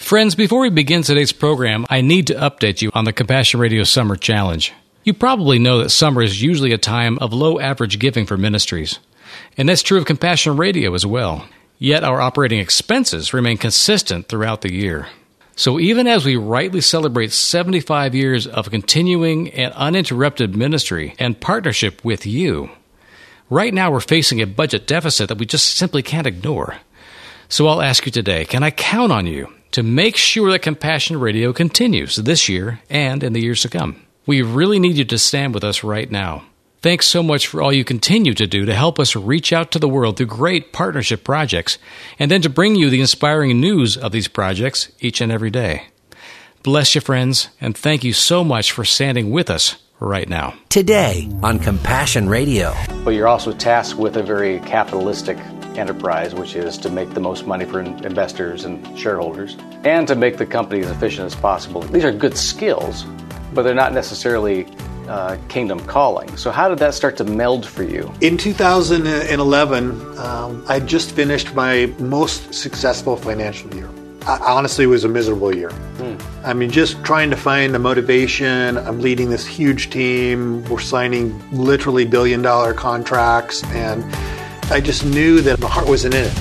Friends, before we begin today's program, I need to update you on the Compassion Radio Summer Challenge. You probably know that summer is usually a time of low average giving for ministries. And that's true of Compassion Radio as well. Yet our operating expenses remain consistent throughout the year. So even as we rightly celebrate 75 years of continuing and uninterrupted ministry and partnership with you, right now we're facing a budget deficit that we just simply can't ignore. So I'll ask you today, can I count on you to make sure that Compassion Radio continues this year and in the years to come? We really need you to stand with us right now. Thanks so much for all you continue to do to help us reach out to the world through great partnership projects, and then to bring you the inspiring news of these projects each and every day. Bless you, friends, and thank you so much for standing with us right now. Today on Compassion Radio. But you're also tasked with a very capitalistic enterprise, which is to make the most money for investors and shareholders, and to make the company as efficient as possible. These are good skills, but they're not necessarily kingdom calling. So how did that start to meld for you? In 2011, I just finished my most successful financial year. Honestly, it was a miserable year. I mean, just trying to find the motivation. I'm leading this huge team. We're signing literally billion-dollar contracts, and I just knew that my heart wasn't in it.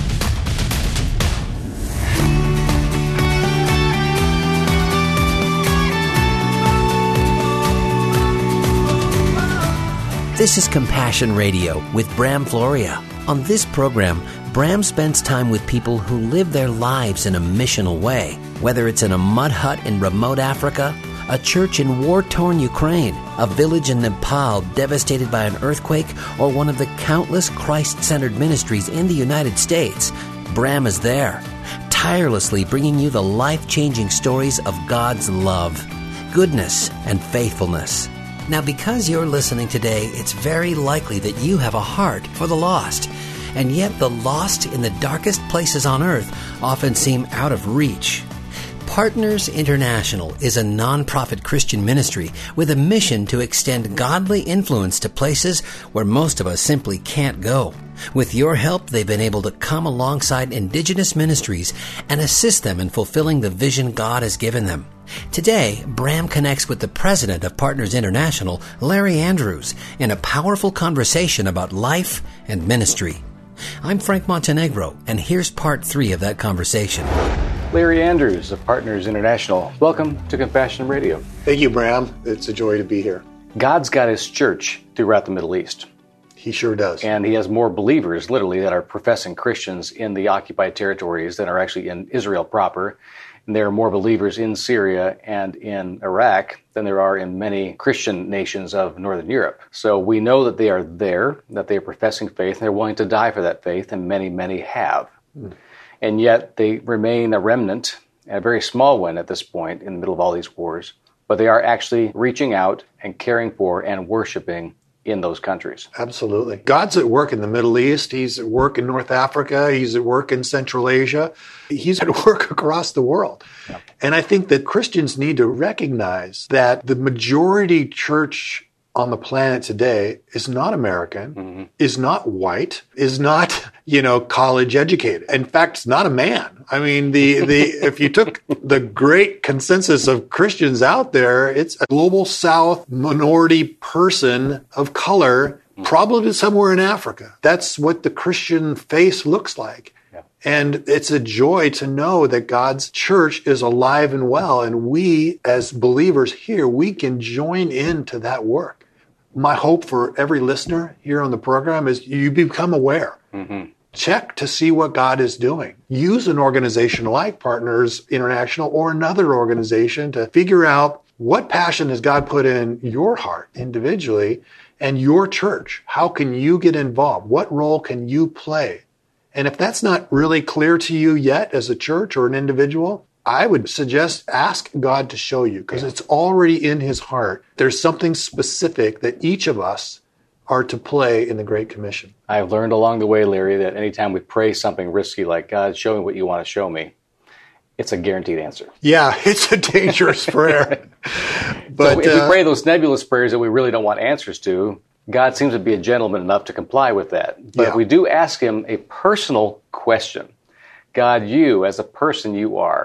This is Compassion Radio with Bram Floria. On this program, Bram spends time with people who live their lives in a missional way, whether it's in a mud hut in remote Africa, a church in war-torn Ukraine, a village in Nepal devastated by an earthquake, or one of the countless Christ-centered ministries in the United States. Bram is there, tirelessly bringing you the life-changing stories of God's love, goodness, and faithfulness. Now, because you're listening today, it's very likely that you have a heart for the lost. And yet the lost in the darkest places on earth often seem out of reach. Partners International is a non-profit Christian ministry with a mission to extend godly influence to places where most of us simply can't go. With your help, they've been able to come alongside indigenous ministries and assist them in fulfilling the vision God has given them. Today, Bram connects with the president of Partners International, Larry Andrews, in a powerful conversation about life and ministry. I'm Frank Montenegro, and here's part 3 of that conversation. Larry Andrews of Partners International, welcome to Compassion Radio. Thank you, Bram. It's a joy to be here. God's got his church throughout the Middle East. He sure does. And he has more believers, literally, that are professing Christians in the occupied territories than are actually in Israel proper. And there are more believers in Syria and in Iraq than there are in many Christian nations of Northern Europe. So we know that they are there, that they are professing faith, and they're willing to die for that faith, and many, many have. And yet they remain a remnant, a very small one at this point in the middle of all these wars, but they are actually reaching out and caring for and worshiping in those countries. Absolutely. God's at work in the Middle East. He's at work in North Africa. He's at work in Central Asia. He's at work across the world. Yeah. And I think that Christians need to recognize that the majority church on the planet today is not American, is not white, is not, college educated. In fact, it's not a man. I mean, if you took the great consensus of Christians out there, it's a global South minority person of color, probably somewhere in Africa. That's what the Christian face looks like. Yeah. And it's a joy to know that God's church is alive and well, and we, as believers here, we can join into that work. My hope for every listener here on the program is you become aware. Check to see what God is doing. Use an organization like Partners International or another organization to figure out what passion has God put in your heart individually and your church. How can you get involved? What role can you play? And if that's not really clear to you yet as a church or an individual, I would suggest ask God to show you, because it's already in his heart. There's something specific that each of us are to play in the Great Commission. I've learned along the way, Larry, that anytime we pray something risky like, God, show me what you want to show me, it's a guaranteed answer. Yeah, it's a dangerous prayer. But so if we pray those nebulous prayers that we really don't want answers to, God seems to be a gentleman enough to comply with that. But if we do ask him a personal question, God, you as a person you are,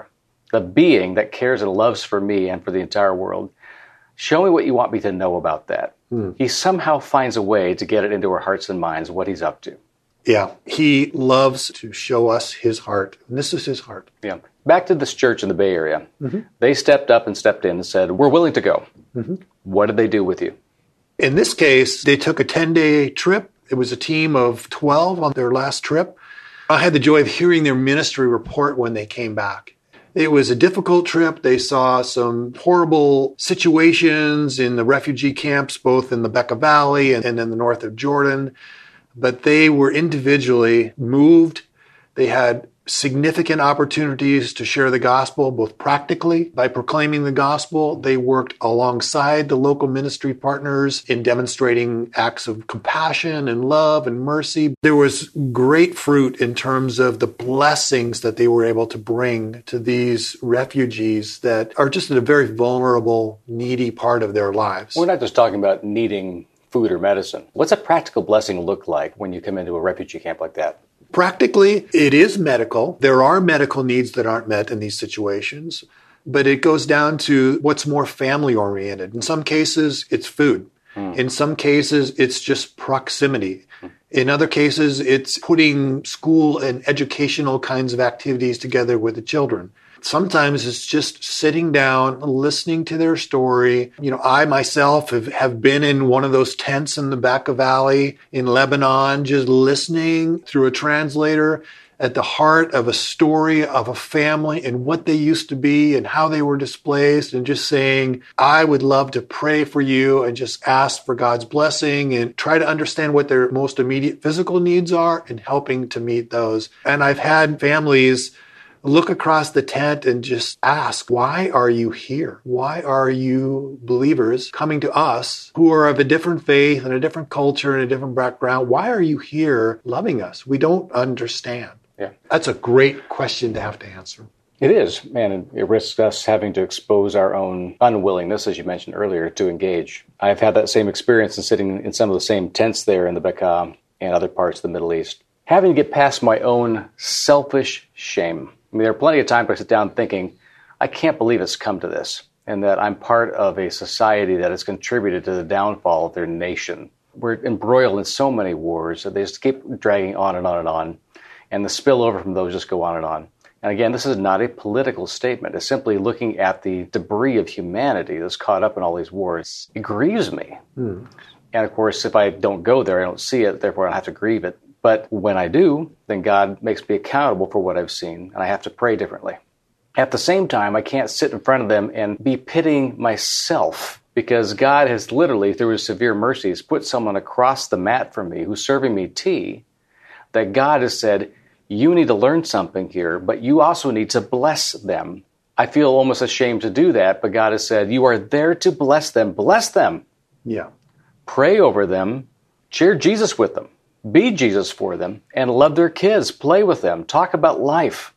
the being that cares and loves for me and for the entire world. Show me what you want me to know about that. He somehow finds a way to get it into our hearts and minds, what he's up to. Yeah, he loves to show us his heart. And this is his heart. Yeah. Back to this church in the Bay Area. They stepped up and stepped in and said, we're willing to go. What did they do with you? In this case, they took a 10-day trip. It was a team of 12 on their last trip. I had the joy of hearing their ministry report when they came back. It was a difficult trip. They saw some horrible situations in the refugee camps, both in the Bekaa Valley and in the north of Jordan. But they were individually moved. They had significant opportunities to share the gospel, both practically by proclaiming the gospel. They worked alongside the local ministry partners in demonstrating acts of compassion and love and mercy. There was great fruit in terms of the blessings that they were able to bring to these refugees that are just in a very vulnerable, needy part of their lives. We're not just talking about needing food or medicine. What's a practical blessing look like when you come into a refugee camp like that? Practically, it is medical. There are medical needs that aren't met in these situations, but it goes down to what's more family-oriented. In some cases, it's food. In some cases, it's just proximity. In other cases, it's putting school and educational kinds of activities together with the children. Sometimes it's just sitting down, listening to their story. You know, I myself have been in one of those tents in the Bekaa Valley in Lebanon, just listening through a translator at the heart of a story of a family and what they used to be and how they were displaced, and just saying, I would love to pray for you and just ask for God's blessing and try to understand what their most immediate physical needs are and helping to meet those. And I've had families look across the tent and just ask, why are you here? Why are you believers coming to us who are of a different faith and a different culture and a different background? Why are you here loving us? We don't understand. Yeah. That's a great question to have to answer. It is, and it risks us having to expose our own unwillingness, as you mentioned earlier, to engage. I've had that same experience in sitting in some of the same tents there in the Bekaa and other parts of the Middle East. Having to get past my own selfish shame. I mean, there are plenty of times I sit down thinking, I can't believe it's come to this, and that I'm part of a society that has contributed to the downfall of their nation. We're embroiled in so many wars that they just keep dragging on and on and on, and the spillover from those just go on and on. And again, this is not a political statement. It's simply looking at the debris of humanity that's caught up in all these wars. It grieves me. And of course, if I don't go there, I don't see it, therefore I don't have to grieve it. But when I do, then God makes me accountable for what I've seen, and I have to pray differently. At the same time, I can't sit in front of them and be pitying myself, because God has literally, through his severe mercies, put someone across the mat for me who's serving me tea, that God has said, you need to learn something here, but you also need to bless them. I feel almost ashamed to do that, but God has said, you are there to bless them. Bless them. Yeah. Pray over them. Share Jesus with them. Be Jesus for them, and love their kids. Play with them. Talk about life.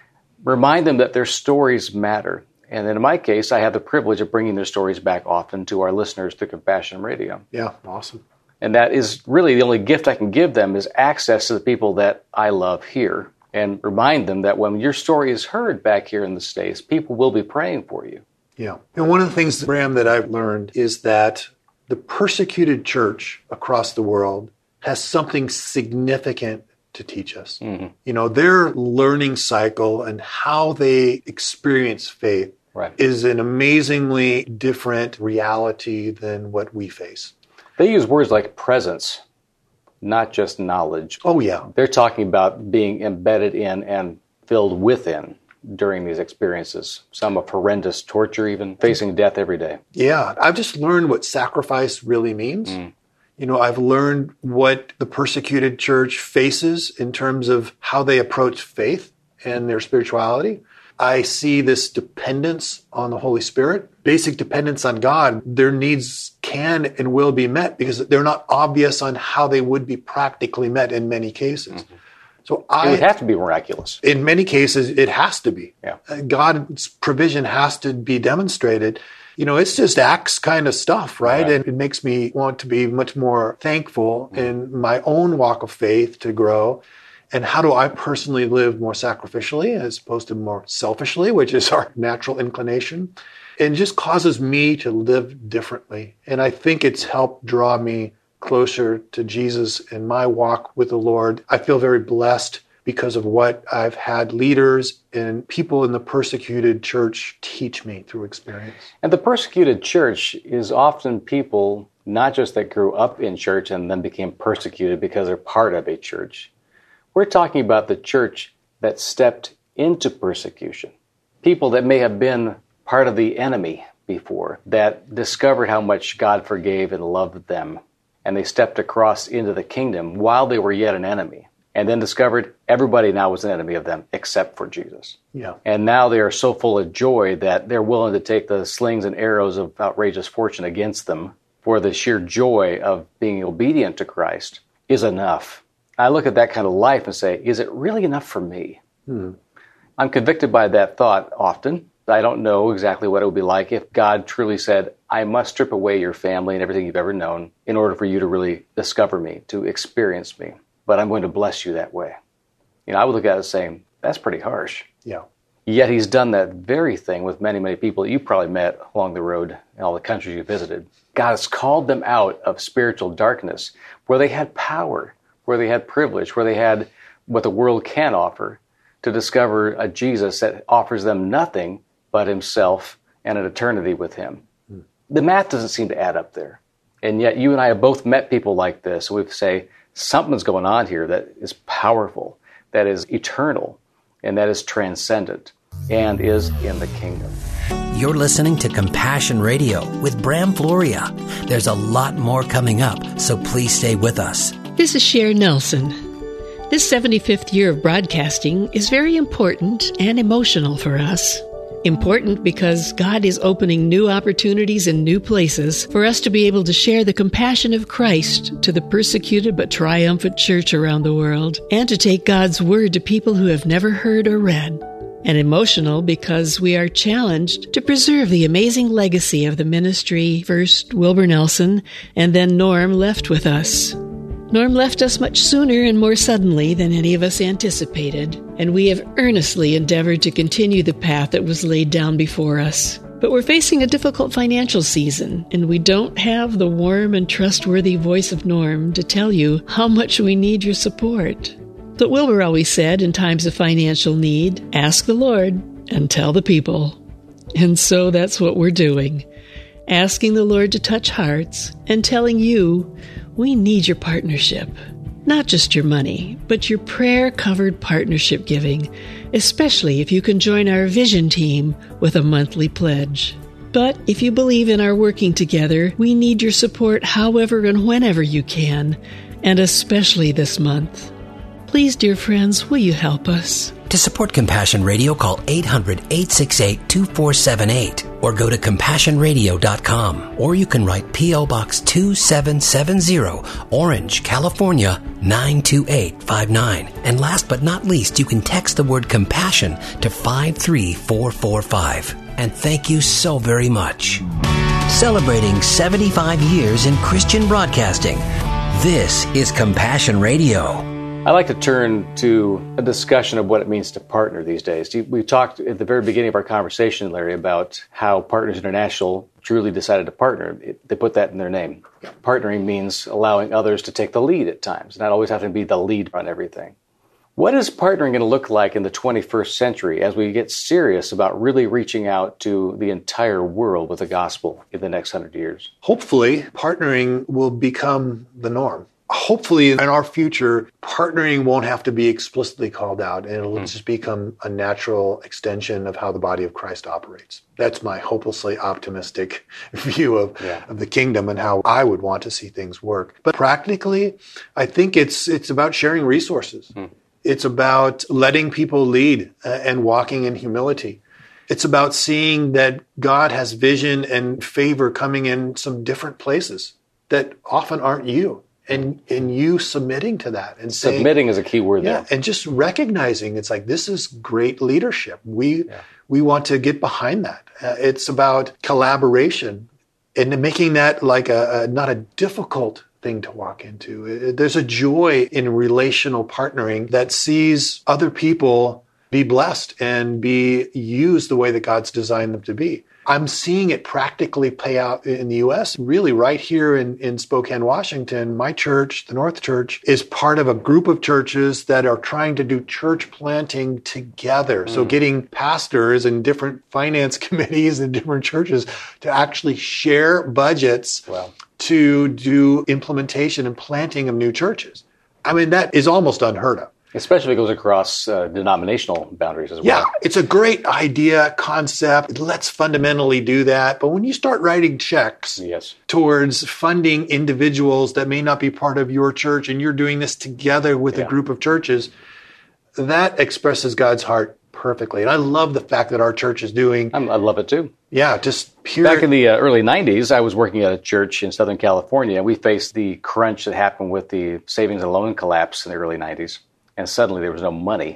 Remind them that their stories matter. And in my case, I have the privilege of bringing their stories back often to our listeners through Compassion Radio. Yeah, awesome. And that is really the only gift I can give them, is access to the people that I love here, and remind them that when your story is heard back here in the States, people will be praying for you. Yeah. And one of the things, Bram, that I've learned is that the persecuted church across the world has something significant to teach us. You know, their learning cycle and how they experience faith is an amazingly different reality than what we face. They use words like presence, not just knowledge. Oh, yeah. They're talking about being embedded in and filled within during these experiences. Some of horrendous torture, even facing death every day. Yeah. I've just learned what sacrifice really means. You know, I've learned what the persecuted church faces in terms of how they approach faith and their spirituality. I see this dependence on the Holy Spirit, basic dependence on God. Their needs can and will be met because they're not obvious on how they would be practically met in many cases. So it would have to be miraculous. In many cases, it has to be. Yeah. God's provision has to be demonstrated. You know, it's just Acts kind of stuff, right? And it makes me want to be much more thankful in my own walk of faith to grow. And how do I personally live more sacrificially as opposed to more selfishly, which is our natural inclination? It just causes me to live differently. And I think it's helped draw me closer to Jesus in my walk with the Lord. I feel very blessed because of what I've had leaders and people in the persecuted church teach me through experience. And the persecuted church is often people not just that grew up in church and then became persecuted because they're part of a church. We're talking about the church that stepped into persecution. People that may have been part of the enemy before, that discovered how much God forgave and loved them. And they stepped across into the kingdom while they were yet an enemy. And then discovered everybody now was an enemy of them except for Jesus. Yeah. And now they are so full of joy that they're willing to take the slings and arrows of outrageous fortune against them, for the sheer joy of being obedient to Christ is enough. I look at that kind of life and say, is it really enough for me? I'm convicted by that thought often. I don't know exactly what it would be like if God truly said, I must strip away your family and everything you've ever known in order for you to really discover me, to experience me. But I'm going to bless you that way. I would look at it saying, that's pretty harsh. Yeah. Yet he's done that very thing with many, many people that you probably met along the road in all the countries you visited. God has called them out of spiritual darkness where they had power, where they had privilege, where they had what the world can offer, to discover a Jesus that offers them nothing but himself and an eternity with him. The math doesn't seem to add up there. And yet you and I have both met people like this. We say, something's going on here that is powerful, that is eternal, and that is transcendent, and is in the kingdom. You're listening to Compassion Radio with Bram Floria. There's a lot more coming up, so please stay with us. This is Cher Nelson. This 75th year of broadcasting is very important and emotional for us. Important because God is opening new opportunities in new places for us to be able to share the compassion of Christ to the persecuted but triumphant church around the world, and to take God's word to people who have never heard or read. And emotional because we are challenged to preserve the amazing legacy of the ministry first Wilbur Nelson and then Norm left with us. Norm left us much sooner and more suddenly than any of us anticipated, and we have earnestly endeavored to continue the path that was laid down before us. But we're facing a difficult financial season, and we don't have the warm and trustworthy voice of Norm to tell you how much we need your support. But Wilbur always said in times of financial need, ask the Lord and tell the people. And so that's what we're doing. Asking the Lord to touch hearts and telling you, we need your partnership. Not just your money, but your prayer-covered partnership giving, especially if you can join our vision team with a monthly pledge. But if you believe in our working together, we need your support however and whenever you can, and especially this month. Please, dear friends, will you help us? To support Compassion Radio, call 800-868-2478 or go to CompassionRadio.com. Or you can write P.O. Box 2770, Orange, California, 92859. And last but not least, you can text the word compassion to 53445. And thank you so very much. Celebrating 75 years in Christian broadcasting, this is Compassion Radio. I'd like to turn to a discussion of what it means to partner these days. We talked at the very beginning of our conversation, Larry, about how Partners International truly decided to partner. They put that in their name. Partnering means allowing others to take the lead at times, not always having to be the lead on everything. What is partnering going to look like in the 21st century as we get serious about really reaching out to the entire world with the gospel in the next 100 years? Hopefully, partnering will become the norm. Hopefully, in our future, partnering won't have to be explicitly called out, and it'll just become a natural extension of how the body of Christ operates. That's my hopelessly optimistic view of the kingdom and how I would want to see things work. But practically, I think it's about sharing resources. It's about letting people lead and walking in humility. It's about seeing that God has vision and favor coming in some different places that often aren't you. And you submitting to that and saying, submitting is a key word there. And just recognizing it's like, this is great leadership. We want to get behind that. It's about collaboration and making that like not a difficult thing to walk into. There's a joy in relational partnering that sees other people be blessed and be used the way that God's designed them to be. I'm seeing it practically play out in the U.S. Really, right here in Spokane, Washington, my church, the North Church, is part of a group of churches that are trying to do church planting together. So getting pastors and different finance committees in different churches to actually share budgets to do implementation and planting of new churches. I mean, that is almost unheard of. Especially if it goes across denominational boundaries as well. Yeah, it's a great idea, concept. Let's fundamentally do that. But when you start writing checks towards funding individuals that may not be part of your church, and you're doing this together with a group of churches, that expresses God's heart perfectly. And I love the fact that our church is doing. I love it too. Yeah, just pure. Back in the early 90s, I was working at a church in Southern California, and we faced the crunch that happened with the savings and loan collapse in the early 90s. And suddenly there was no money.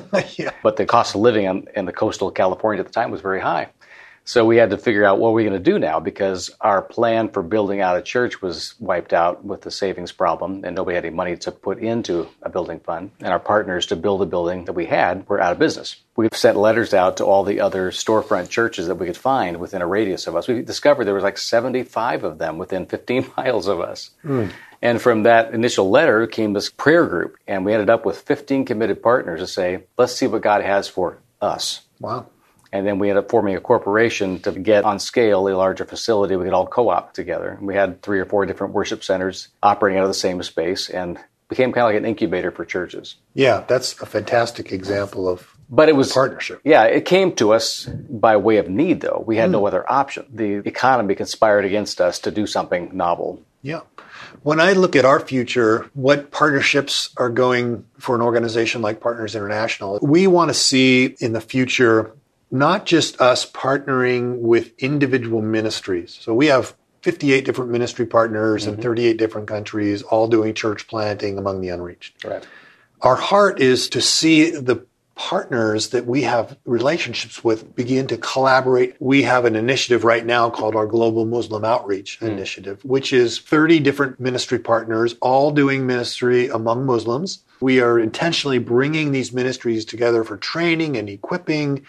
But the cost of living in the coastal California at the time was very high. So we had to figure out what we're going to do now, because our plan for building out a church was wiped out with the savings problem, and nobody had any money to put into a building fund. And our partners to build the building that we had were out of business. We've sent letters out to all the other storefront churches that we could find within a radius of us. We discovered there was like 75 of them within 15 miles of us. And from that initial letter came this prayer group, and we ended up with 15 committed partners to say, let's see what God has for us. Wow. And then we ended up forming a corporation to get on scale a larger facility we could all co-op together. We had 3 or 4 different worship centers operating out of the same space, and became kind of like an incubator for churches. Yeah, that's a fantastic example of partnership. Yeah, it came to us by way of need, though. We had no other option. The economy conspired against us to do something novel. Yeah. When I look at our future, what partnerships are going for an organization like Partners International, we want to see in the future not just us partnering with individual ministries. So we have 58 different ministry partners in 38 different countries, all doing church planting among the unreached. Right. Our heart is to see the partners that we have relationships with begin to collaborate. We have an initiative right now called our Global Muslim Outreach Initiative, which is 30 different ministry partners, all doing ministry among Muslims. We are intentionally bringing these ministries together for training and equipping,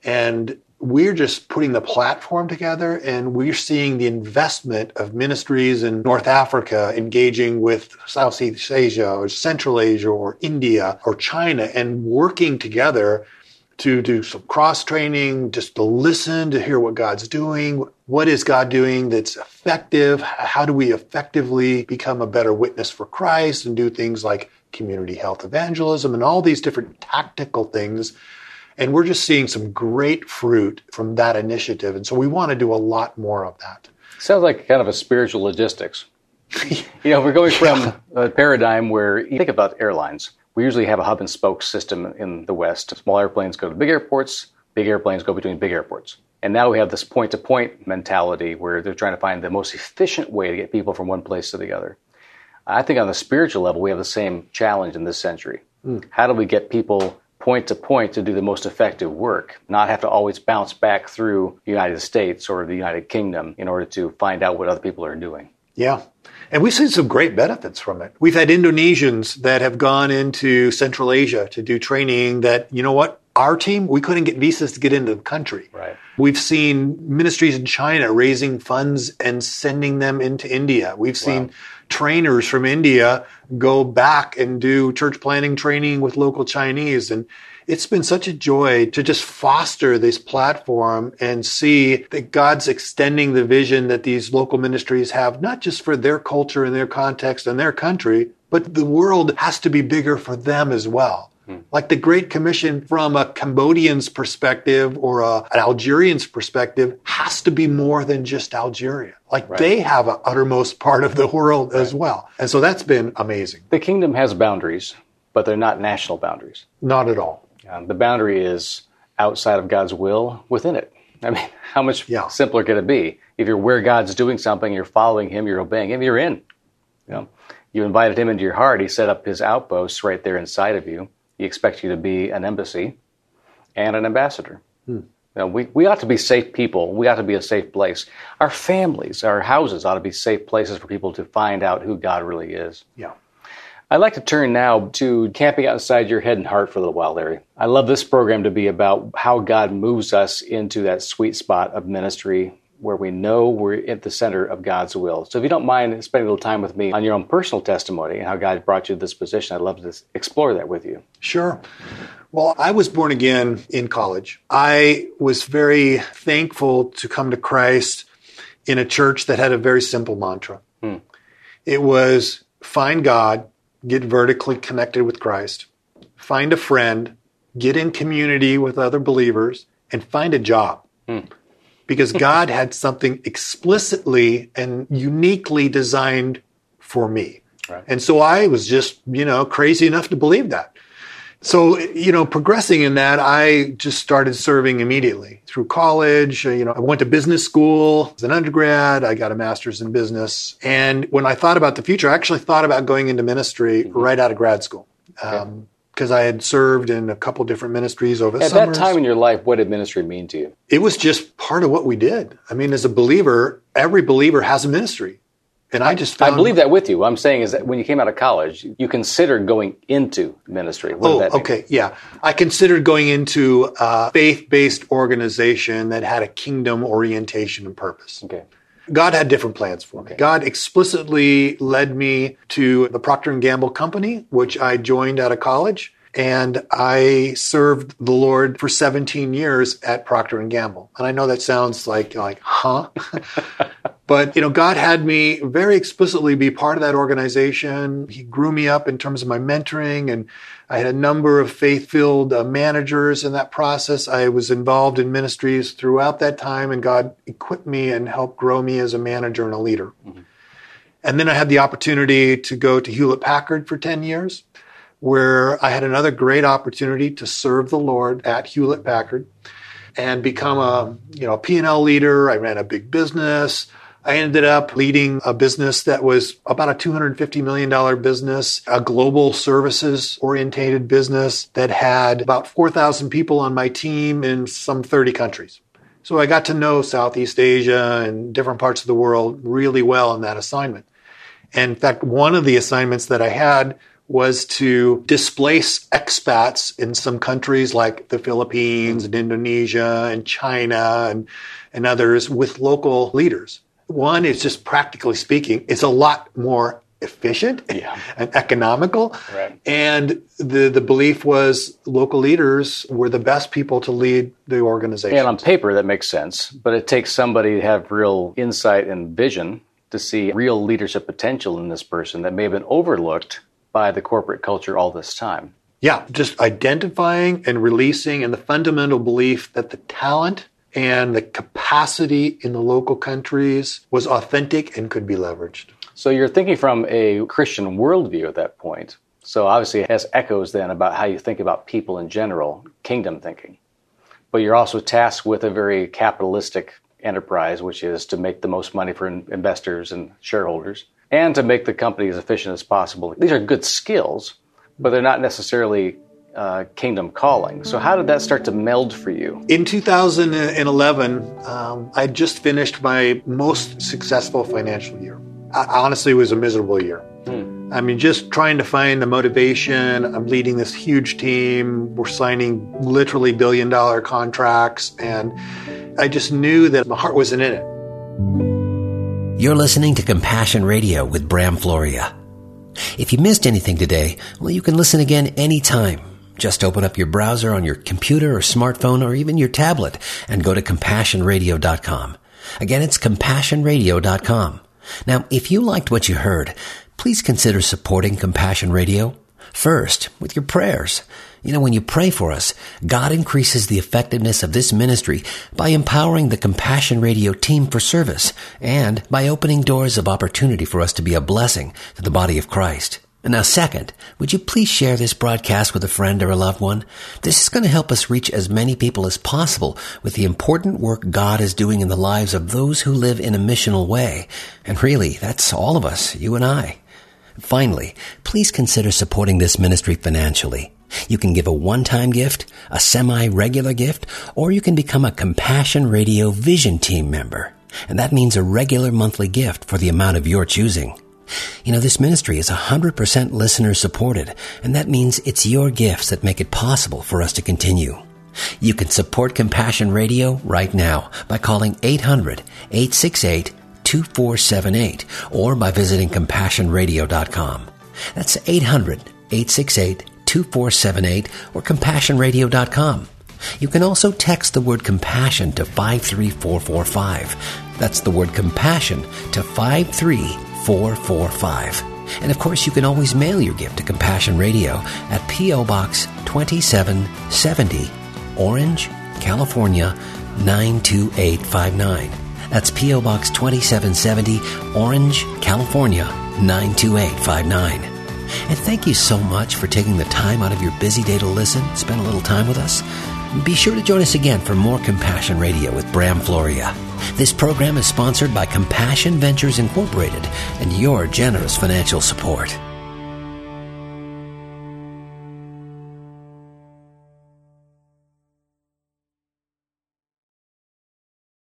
and we're just putting the platform together, and we're seeing the investment of ministries in North Africa engaging with Southeast Asia or Central Asia or India or China, and working together to do some cross-training, just to listen, to hear what God's doing. What is God doing that's effective? How do we effectively become a better witness for Christ and do things like community health evangelism and all these different tactical things? And we're just seeing some great fruit from that initiative. And so we want to do a lot more of that. Sounds like kind of a spiritual logistics. We're going from a paradigm where you think about airlines. We usually have a hub and spoke system in the West. Small airplanes go to big airports go between big airports. And now we have this point-to-point mentality where they're trying to find the most efficient way to get people from one place to the other. I think on the spiritual level, we have the same challenge in this century. How do we get people point to point to do the most effective work, not have to always bounce back through the United States or the United Kingdom in order to find out what other people are doing? Yeah. And we've seen some great benefits from it. We've had Indonesians that have gone into Central Asia to do training that, you know what, our team, we couldn't get visas to get into the country. Right. We've seen ministries in China raising funds and sending them into India. We've seen trainers from India go back and do church planting training with local Chinese. And it's been such a joy to just foster this platform and see that God's extending the vision that these local ministries have, not just for their culture and their context and their country, but the world has to be bigger for them as well. Like the Great Commission from a Cambodian's perspective or an Algerian's perspective has to be more than just Algeria. Like they have an uttermost part of the world as well. And so that's been amazing. The kingdom has boundaries, but they're not national boundaries. Not at all. The boundary is outside of God's will within it. I mean, how much simpler can it be? If you're where God's doing something, you're following him, you're obeying him, you're in. You invited him into your heart. He set up his outposts right there inside of you. He expects you to be an embassy and an ambassador. We ought to be safe people. We ought to be a safe place. Our families, our houses ought to be safe places for people to find out who God really is. Yeah. I'd like to turn now to camping outside your head and heart for a little while, Larry. I love this program to be about how God moves us into that sweet spot of ministry where we know we're at the center of God's will. So if you don't mind spending a little time with me on your own personal testimony and how God brought you to this position, I'd love to explore that with you. Sure. Well, I was born again in college. I was very thankful to come to Christ in a church that had a very simple mantra. It was find God, get vertically connected with Christ, find a friend, get in community with other believers, and find a job. Because God had something explicitly and uniquely designed for me. Right. And so I was just, crazy enough to believe that. So, progressing in that, I just started serving immediately through college. I went to business school as an undergrad. I got a master's in business. And when I thought about the future, I actually thought about going into ministry right out of grad school. Because I had served in a couple different ministries over the summers. At that time in your life, what did ministry mean to you? It was just part of what we did. I mean, as a believer, every believer has a ministry. And I just found... I believe that with you. What I'm saying is that when you came out of college, you considered going into ministry. What did that mean? Okay, yeah. I considered going into a faith-based organization that had a kingdom orientation and purpose. Okay. God had different plans for me. God explicitly led me to the Procter & Gamble company, which I joined out of college. And I served the Lord for 17 years at Procter & Gamble. And I know that sounds like huh? But, God had me very explicitly be part of that organization. He grew me up in terms of my mentoring, and I had a number of faith-filled managers in that process. I was involved in ministries throughout that time, and God equipped me and helped grow me as a manager and a leader. And then I had the opportunity to go to Hewlett-Packard for 10 years, where I had another great opportunity to serve the Lord at Hewlett-Packard and become a P&L leader. I ran a big business. I ended up leading a business that was about a $250 million business, a global services-orientated business that had about 4,000 people on my team in some 30 countries. So I got to know Southeast Asia and different parts of the world really well in that assignment. And in fact, one of the assignments that I had was to displace expats in some countries like the Philippines and Indonesia and China and others with local leaders. One, it's just practically speaking, it's a lot more efficient and economical. Right. And the belief was local leaders were the best people to lead the organization. And on paper, that makes sense. But it takes somebody to have real insight and vision to see real leadership potential in this person that may have been overlooked by the corporate culture all this time. Yeah, just identifying and releasing, and the fundamental belief that the talent and the capacity in the local countries was authentic and could be leveraged. So you're thinking from a Christian worldview at that point. So obviously it has echoes then about how you think about people in general, kingdom thinking. But you're also tasked with a very capitalistic enterprise, which is to make the most money for investors and shareholders, and to make the company as efficient as possible. These are good skills, but they're not necessarily kingdom calling. So how did that start to meld for you? In 2011, I just finished my most successful financial year. Honestly, it was a miserable year. I mean, just trying to find the motivation. I'm leading this huge team. We're signing literally billion-dollar contracts. And I just knew that my heart wasn't in it. You're listening to Compassion Radio with Bram Floria. If you missed anything today, well, you can listen again anytime. Just open up your browser on your computer or smartphone or even your tablet and go to CompassionRadio.com. Again, it's CompassionRadio.com. Now, if you liked what you heard, please consider supporting Compassion Radio. First, with your prayers. When you pray for us, God increases the effectiveness of this ministry by empowering the Compassion Radio team for service and by opening doors of opportunity for us to be a blessing to the body of Christ. And now, second, would you please share this broadcast with a friend or a loved one? This is going to help us reach as many people as possible with the important work God is doing in the lives of those who live in a missional way. And really, that's all of us, you and I. Finally, please consider supporting this ministry financially. You can give a one-time gift, a semi-regular gift, or you can become a Compassion Radio Vision Team member. And that means a regular monthly gift for the amount of your choosing. You know, this ministry is 100% listener supported, and that means it's your gifts that make it possible for us to continue. You can support Compassion Radio right now by calling 800-868-2478 or by visiting CompassionRadio.com. That's 800-868-2478 or CompassionRadio.com. You can also text the word compassion to 53445. That's the word compassion to 53445. And of course, you can always mail your gift to Compassion Radio at P.O. Box 2770, Orange, California 92859. That's P.O. Box 2770, Orange, California 92859. And thank you so much for taking the time out of your busy day to listen, spend a little time with us. Be sure to join us again for more Compassion Radio with Bram Floria. This program is sponsored by Compassion Ventures Incorporated and your generous financial support.